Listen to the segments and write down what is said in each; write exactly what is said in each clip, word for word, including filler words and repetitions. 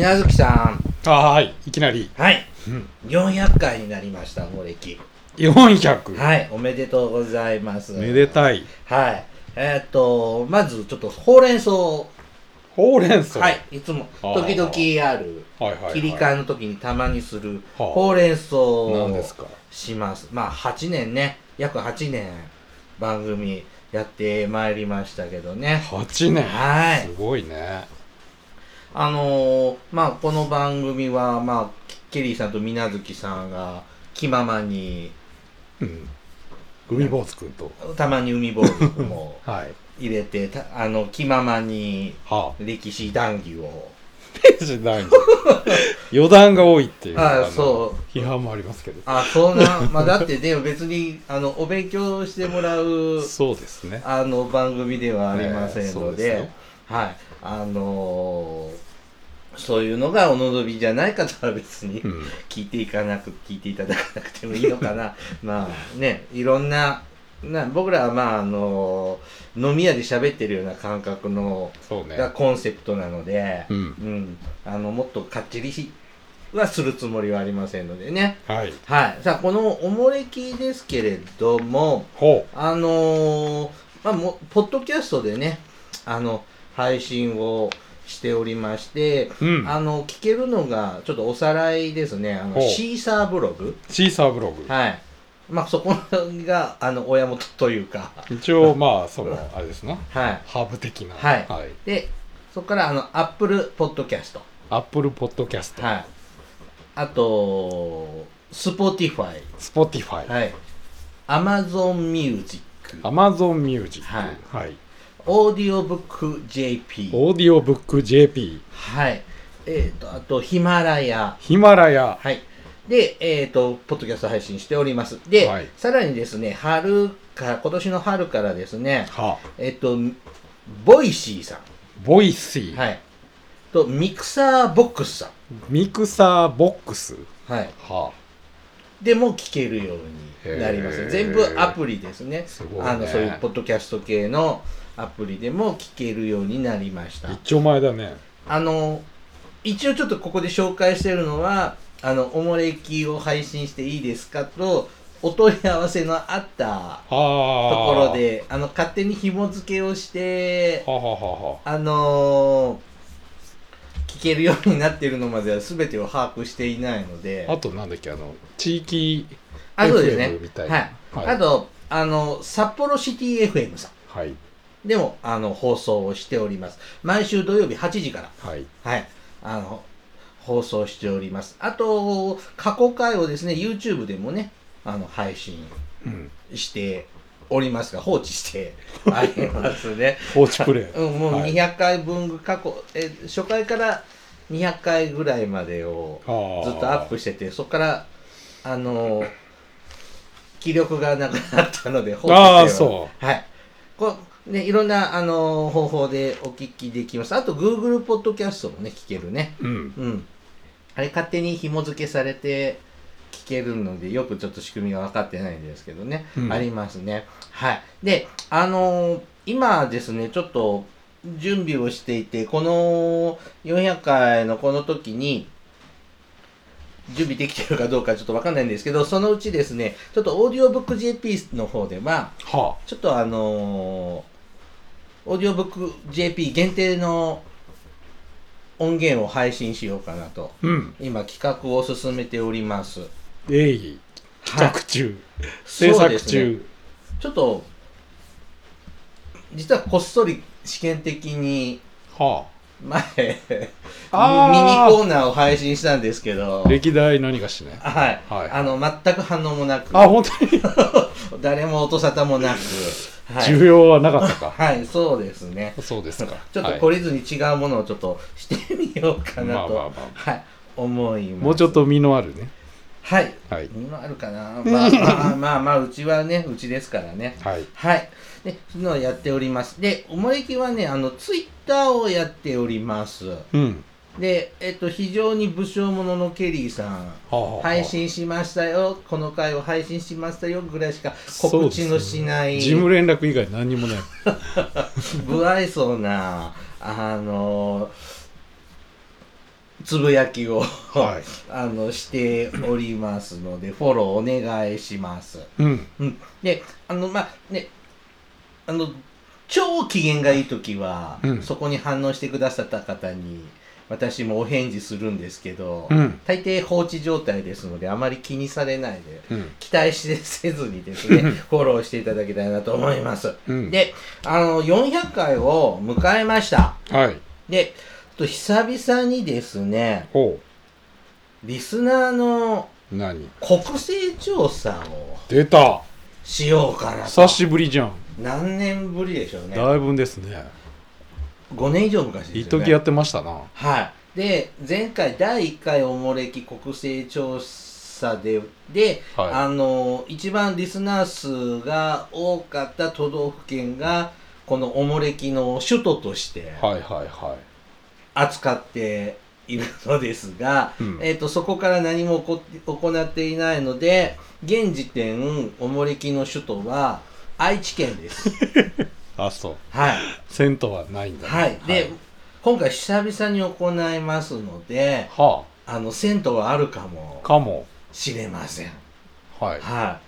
水無月さん。 あ、はい、いきなり。 はい。 うん、 よんひゃっかいになりました、もう歴。 よんひゃく。 はい、おめでとうございます。 めでたい。 はい。えー、っと、まずちょっとほうれん草。ほうれん草。 はい、いつも時々ある、 はいはいはい、 切り替えの時にたまにする、 はあ、 ほうれん草をします。まあ、はちねんね、約はちねん番組やってまいりましたけどね。 はちねん。 はい。 すごいね。 あのー、まあこの番組はまあケリーさんと水無月さんが気ままに、 うん、海坊主くんとたまに海坊主くんも入れて、はい、あの気ままに歴史談義を、 歴史談義余談が多いっていう、 ああそう批判もありますけど、 あそうな、まあ、だってね別にあのお勉強してもらうそうですね、 あの番組ではありませんので、 ね、 はいあのーそういうのがお望みじゃない方は別に聞いていかなく、聞いていただかなくてもいいのかな。まあね、いろんな、な僕らはまああの、飲み屋で喋ってるような感覚の、ね、がコンセプトなので、うん、うん、あの、もっとかっちりはするつもりはありませんのでね。 はい。 はい。さあ、このおもれきですけれども、あのー、まあも、ポッドキャストでね、あの、配信を、しておりまして、うん、あの聞けるのがちょっとおさらいですね。あのシーサーブログ。 シーサーブログ。 はい。まあそこがあの親元というか。 一応まあそのあれですな。 はい。 ハブ的な。 はい。はい、でそこからあのアップルポッドキャスト。 アップルポッドキャスト。 はい。あとスポティファイ。 スポティファイ。 はい。アマゾンミュージック。 アマゾンミュージック。 はい。 はい。 オーディオブック ジェーピー。 オーディオブック ジェーピー。はい。えっ、ー、と、あと、ヒマラヤ。 ヒマラヤ。 はい。で、えっ、ー、と、ポッドキャスト配信しております。で、はい、さらにですね、春から、今年の春からですね、はあ、えっ、ー、と、ボイシーさん。 ボイシー。 はい。と、ミクサーボックスさん。 ミクサーボックス。 はい。 はあ。 でも聞けるようになります。全部アプリですね。すごいね。あの、そういうポッドキャスト系のアプリでも聞けるようになりました。 一丁前だね。 あの一応ちょっとここで紹介してるのはあのおもれきを配信していいですかとお問い合わせのあったところであの勝手に紐付けをしてははははあのー、聞けるようになっているのまでは全てを把握していないので、 あとなんだっけ、あの地域エフエム みたいな、 はいはい、 あとあの札幌シティ エフエム さん、はいでもあの放送をしております。毎週土曜日はちじから、はいはい、あの放送しております。あと過去回をですね YouTube でもねあの配信しておりますが、放置してありますね。 放置プレイ、 うん、もうにひゃっかいぶん過去、え初回からにひゃっかいぐらいまでをずっとアップしてて、そこからあの気力がなくなったので放置してああそう、 はいこね、いろんな、あのー、方法でお聞きできます。あと Google ポッドキャストもね聞けるね、うんうん、あれ勝手に紐付けされて聞けるのでよくちょっと仕組みが分かってないんですけどね、うん、ありますね。はいであのー、今ですねちょっと準備をしていてこのよんひゃっかいのこの時に準備できてるかどうかちょっと分かんないんですけど、そのうちですねちょっとオーディオブック ジェーピー の方では、はあ、ちょっとあのーオーディオブック ジェーピー 限定の音源を配信しようかなと、うん、今企画を進めております。 えい企画中、はい、制作中、ね、 ちょっと実はこっそり試験的に、はあ前ミニコーナーを配信したんですけど歴代何かしね、 はい、はい、あの全く反応もなく、 あ本当に誰も音沙汰もなく、 はい、需要はなかったかはいそうですねそうですかちょっと懲りずに違うものをちょっとしてみようかなと、まあまあまあ、はい、思います。 もうちょっと身のあるね、 はい、はい、身のあるかな、まあまあまあまあうちはねうちですからね、はい、はい、でそういうのをやっております。でおもれきはねあのツイッターをやっております、うん、でえっと非常に武将者のケリーさん、はあはあ、配信しましたよこの回を配信しましたよぐらいしか告知のしない、ね、 事務連絡以外何にもない不愛想なあのつぶやきを、 はい、 あのしておりますのでフォローお願いします。 うん、 うん、であのまあねあの超機嫌がいい時は、うん、そこに反応してくださった方に私もお返事するんですけど、うん、大抵放置状態ですのであまり気にされないで、うん、期待しせずにですねフォローしていただきたいなと思います、うん、であのよんひゃっかいを迎えました。はい。で久々にですねリスナーの何国勢調査を出たしようかなと。 久しぶりじゃん。 何年ぶりでしょうね。 だいぶですね。 ごねん以上昔ですよね。 一時やってましたな。 はい。で前回だいいっかいおもれき国勢調査でで、はい、あの一番リスナー数が多かった都道府県がこのおもれきの首都として扱っているのですが、うん、えーと、そこから何も行っていないので現時点おもれきの首都は愛知県ですあ、そう。 はい。 銭湯はないんだ、ね。 はい。で、はい、今回久々に行いますので、はあ、あの銭湯はあるかもかもしれません。 はい。 はい。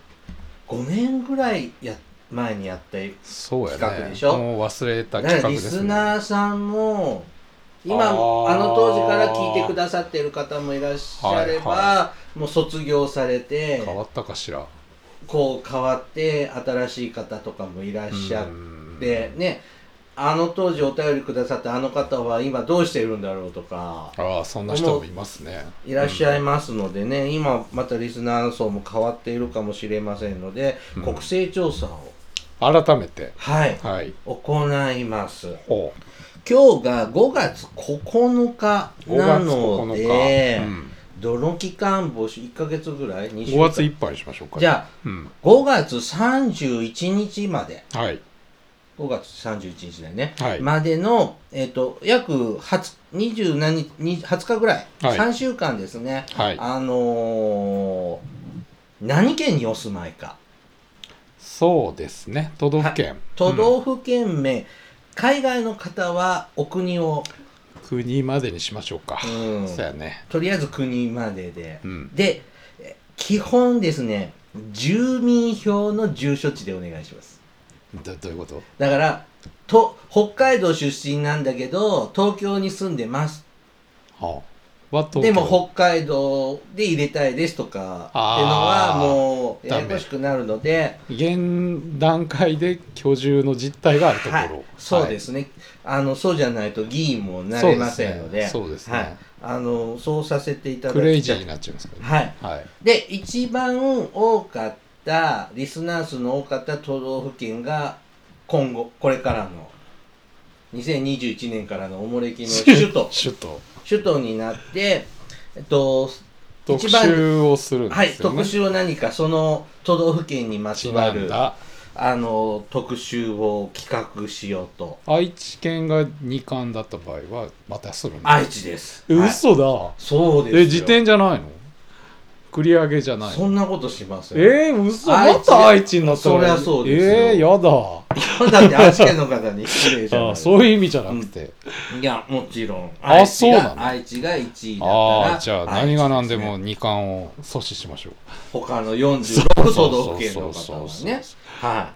ごねんぐらいや前にやった企画でしょ。 そうやね。もう忘れた企画ですね。 リスナーさんも今あの当時から聞いてくださっている方もいらっしゃれば、はいはい、もう卒業されて変わったかしら。 こう変わって新しい方とかもいらっしゃってね、あの当時お便りくださったあの方は今どうしているんだろうとか、 ああそんな人もいますね。 いらっしゃいますのでね、うん、今またリスナー層も変わっているかもしれませんので、うん、国勢調査を改めてはい、はい、行います。今日がごがつここのかなので、どの期間募集いっかげつぐらいにしゅうかんごがついっぱいにしましょうか。 じゃあ、うん、ごがつさんじゅういちにちまで、 はい、 ごがつさんじゅういちにちだよね、 はい、 までの、えーと、約はつ何日はつかぐらい、はい、さんしゅうかんですね、はい、あのー、何県にお住まいか。 そうですね、都道府県、 都道府県名、うん、海外の方はお国を国までにしましょうか、うん、そうやね、 とりあえず国までで、うん、で基本ですね住民票の住所地でお願いします。 ど, どういうこと？ だからと北海道出身なんだけど東京に住んでます、はあ、でも北海道で入れたいですとかっていうのはもうややこしくなるので現段階で居住の実態があるところ、はい、 そうですね、はい、あのそうじゃないと議員もなれませんのでそうですね、 はい、あのそうさせていただきたい。 クレイジーになっちゃいますからね、はいはい、で一番多かったリスナー数の多かった都道府県が今後これからのにせんにじゅういちねんからのおもれきの首都首都首都になって、えっと、 特集をするんですよね。 はい、特集を何かその都道府県にまつわるあの特集を企画しようと。 愛知県がにかんだった場合はまたするんです。 愛知です。 嘘だ、 はい、そうですよ。 え辞典じゃないの？繰り上げじゃない？ そんなことしますよ。えー、嘘。また愛知になったら。 そりゃそうですよ。 えー、やだ。 だって愛知県の方に失礼じゃない。 ああ、そういう意味じゃなくて、 うん、いやもちろんあそうなの。 愛知がいちいだったら、 あじゃあ何が何でもにかんを阻止しましょう。 他のよんじゅうろく都道府県の方はね、はい、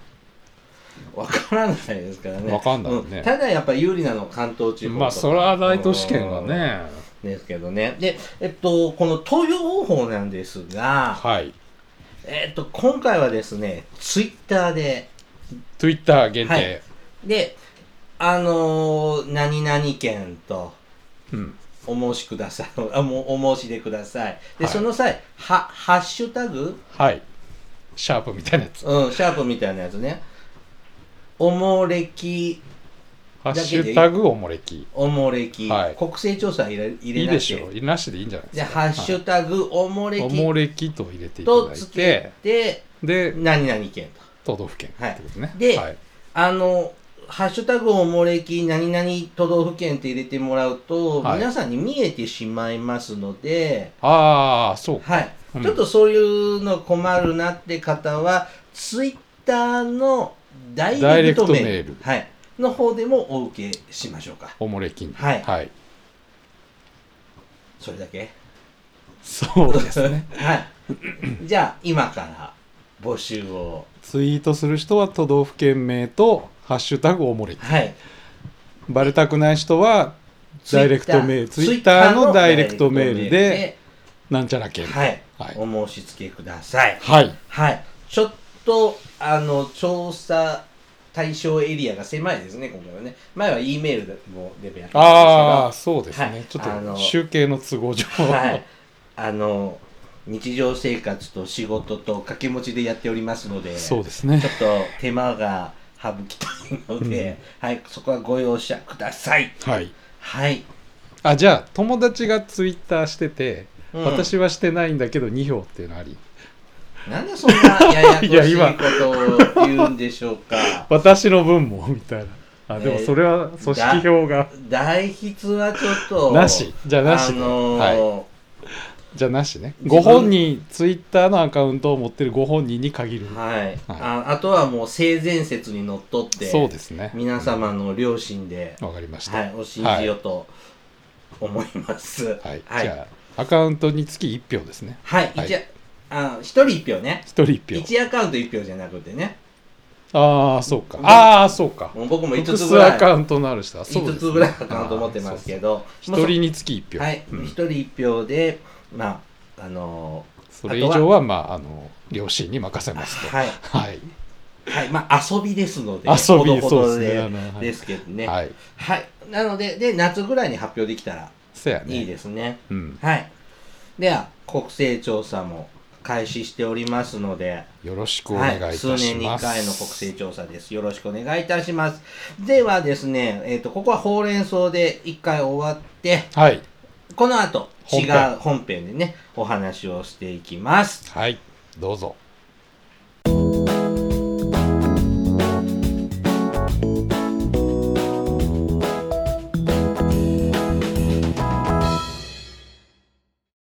分からないですからね。 分かんないね、 うん、ただやっぱり有利なの関東地方とか、 まあそれは大都市圏がねですけどね。でえっとこの投票方法なんですが、 はい、 えっと今回はですねツイッターでツイッター限定、はい、 であのー、何々県とお申しください、うん、あもうお申し出くださいで、はい、その際はハッシュタグ、 はいシャープみたいなやつ、 うんシャープみたいなやつね、おもれきハッシュタグおもれきおもれき、はい、国勢調査入れ入れいいでしょう、なしでいいんじゃないですか。 でハッシュタグおもれき、 おもれきと入れていただいてとつけてで何々県と都道府県ってことね、 はい、で、 はい、 あのハッシュタグおもれき何々都道府県って入れてもらうと、はい、皆さんに見えてしまいますので、 ああそうはい、うん、ちょっとそういうの困るなって方はツイッターのダイレクトメール、メールはい、の方でもお受けしましょうか。 おもれきはい、 はい、 それだけそうですねはいじゃあ今から募集をツイートする人は都道府県名とハッシュタグおもれき、 はい、 バレたくない人はダイレクトメールツイッターのダイレクトメールでなんちゃら県、 はい、はい、お申し付けください。 はい、 はい、ちょっとあの調査対象エリアが狭いですね今回はね。前は E メールでもでやってたんですけど、 ああそうですね、はい、ちょっと集計の都合上はいあの日常生活と仕事と掛け持ちでやっておりますので、 そうですね、 ちょっと手間が省きたいので、うん、はい、そこはご容赦ください。 はい、 はい、 あじゃあ友達がツイッターしてて、うん、私はしてないんだけどに票っていうのあり、 なんでそんなややこしいことを言うんでしょうか私の分もみたいな。あでもそれは組織票が、 えー、代筆はちょっとなしじゃなし、 あのーはいじゃなしね。ご本人ツイッターのアカウントを持ってるご本人に限る。 はい。はい、あ, あとはもう性善説にのっとって、 そうですね。 皆様の良心で、 わ、うん、かりました。 はい、お信じようと思います。 はい。はいはい、じゃあアカウントにつきいち票ですね。 はい。はい、一あひとりいち票ね。 ひとりいち票。 いちアカウントいち票じゃなくてね。 ああそうか。ああそうか。 もう僕もいつつぐらい複数アカウントのある人はそうです、ね、 いつつぐらいアカウント持ってますけど、 ひとりにつきいち票。 はい。ひとりいち票でまあ。あのー、 それ以上はまああの両親に任せますと。 はい、 はいはい、まあ遊びですので、 遊びほどほどでそうですね、 ですけどね。 はい、 はい、なのでで夏ぐらいに発表できたらいいですね。 うん、 はい。では国勢調査も開始しておりますので、 よろしくお願いいたします。 はい、数年にいっかいの国勢調査です。よろしくお願いいたします。ではですね、えっとここはほうれん草でいっかい終わって、 はい。 この後違う本編でねお話をしていきます。 はい、どうぞ。